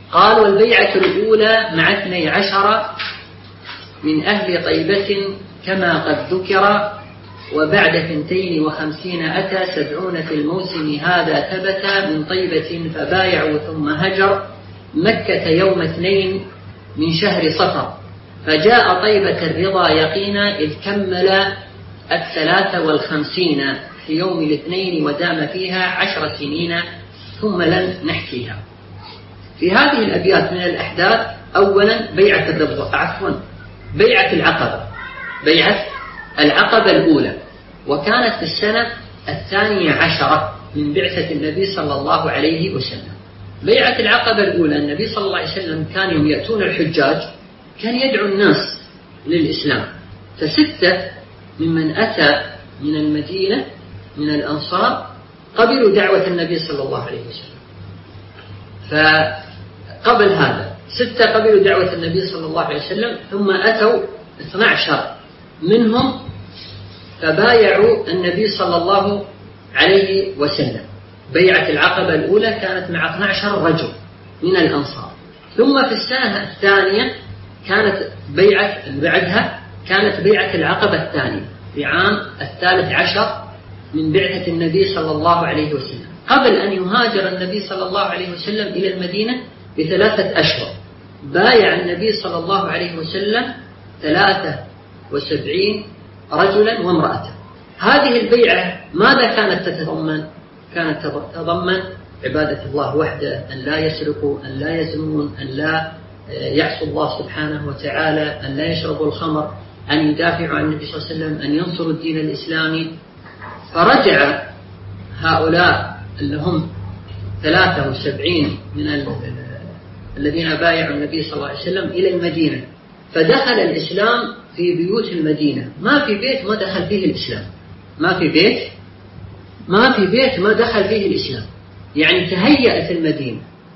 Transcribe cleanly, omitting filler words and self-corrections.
قال: والبيعة الأولى مع 12 من أهل طيبة كما قد ذكر، وبعد 52 أتى 70 في الموسم هذا ثبت من طيبة، فبايعوا ثم هجر مكة يوم 2 من شهر صفر، فجاء طيبة الرضا يقينا إذ كمل 53 في يوم 2 ودام فيها 10 سنين ثم لن نحكيها. في هذه الأبيات من الأحداث: أولا بيعة الرضا، بيعة العقبة، بيعة العقبة الأولى، وكانت في السنة 12 من بعثة النبي صلى الله عليه وسلم. بيعة العقبة الأولى النبي صلى الله عليه وسلم كان يوم يأتون الحجاج كان يدعو الناس للإسلام، ف6 ممن أتى من المدينة من الأنصار قبلوا دعوة النبي صلى الله عليه وسلم. فقبل هذا 6 قبلوا دعوة النبي صلى الله عليه وسلم، ثم أتوا 12 منهم فبايعوا النبي صلى الله عليه وسلم. بيعة العقبة الأولى كانت مع 12 رجل من الأنصار. ثم في السنة الثانية كانت بيعة بعدها كانت بيعة العقبة الثانية في عام 13 من بعثة النبي صلى الله عليه وسلم، قبل أن يهاجر النبي صلى الله عليه وسلم إلى المدينة ب3 أشهر. بايع النبي صلى الله عليه وسلم 73 رجلا وامرأة. هذه البيعة ماذا كانت تتضمن؟ كانت تتضمن عبادة الله وحده، أن لا يسرقوا، أن لا يزنون، أن لا يعصوا الله سبحانه وتعالى، أن لا يشربوا الخمر، أن يدافعوا عن النبي صلى الله عليه وسلم، أن ينصروا الدين الإسلامي. فرجع هؤلاء اللي هم 73 من الذين بايعوا النبي صلى الله عليه وسلم إلى المدينة، فدخل الإسلام في بيوت المدينة. ما في بيت ما دخل فيه الإسلام، ما في بيت ما دخل فيه الإسلام. يعني تهيأت المدينة